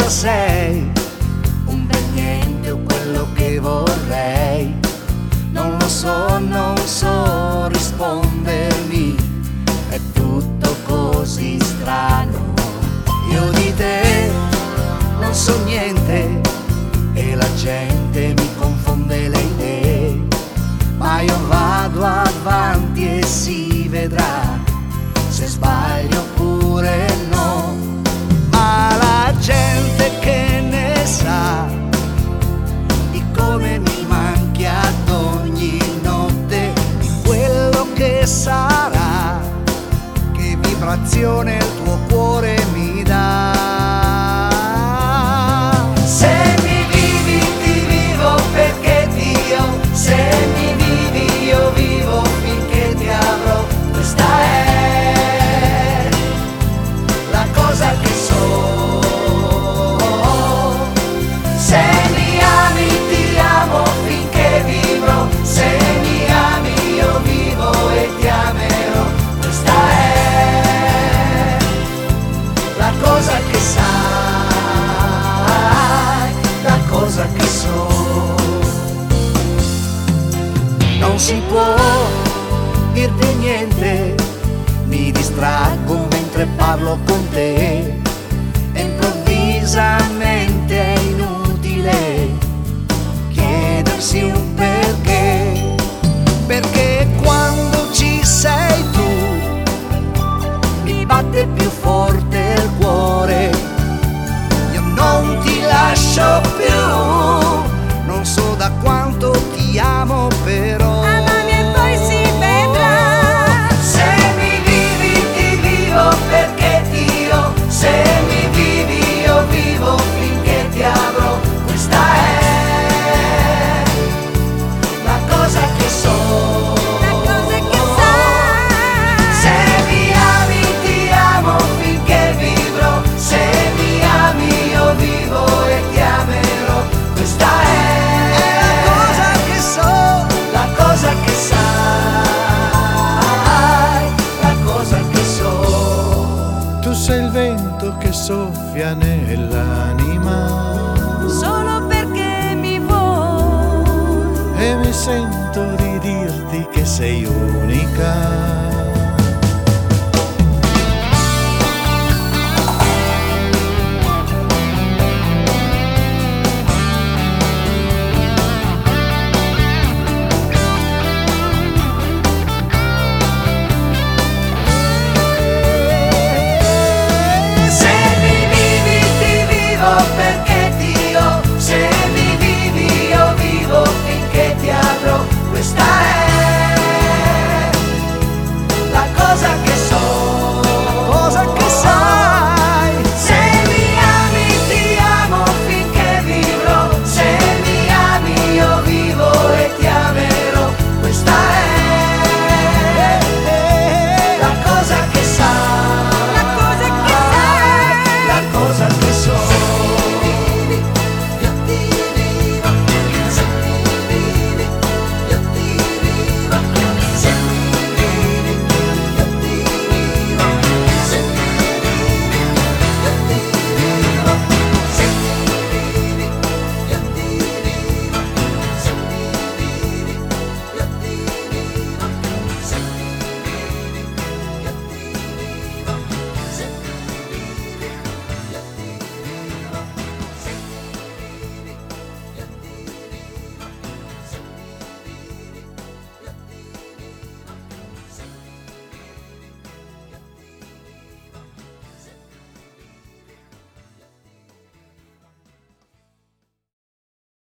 cosa sei, un bel niente o quello che vorrei. Non lo so, non so rispondermi, è tutto così strano. Io di te non so niente e la gente mi confonde le idee, ma io vado avanti e si vedrà se sbaglio oppure no. Ma la gente che ne sa di come mi manchi ad ogni notte, di quello che sarà, che vibrazione il tuo cuore mi dà. Se mi vivi ti vivo perché Dio, se mi vivi io vivo finché ti avrò. Questa è la cosa che so. Se mi ami ti amo finché vivrò, se mi ami io vivo e ti amerò. Questa è la cosa che sai, la cosa che so. Non si può dirti niente, mi distraggo mentre parlo con te e improvvisamente è inutile chiedersi un perché, perché quando ci sei tu mi batte più forte il cuore, io non ti lascio più, non so da quanto ti amo però. Amami e poi si vedrà. Se mi vivi ti vivo perché Dio, se mi vivi io vivo finché ti avrò. Questa è la cosa che so. La cosa che sai. Se mi ami ti amo finché vivrò, se mi ami io vivo e ti amerò. Questa è la cosa che so, la cosa che sai, la cosa che so. Tu sei il vento che soffia nell'anima Solo perché mi vuoi. e mi sento di dirti che sei unica.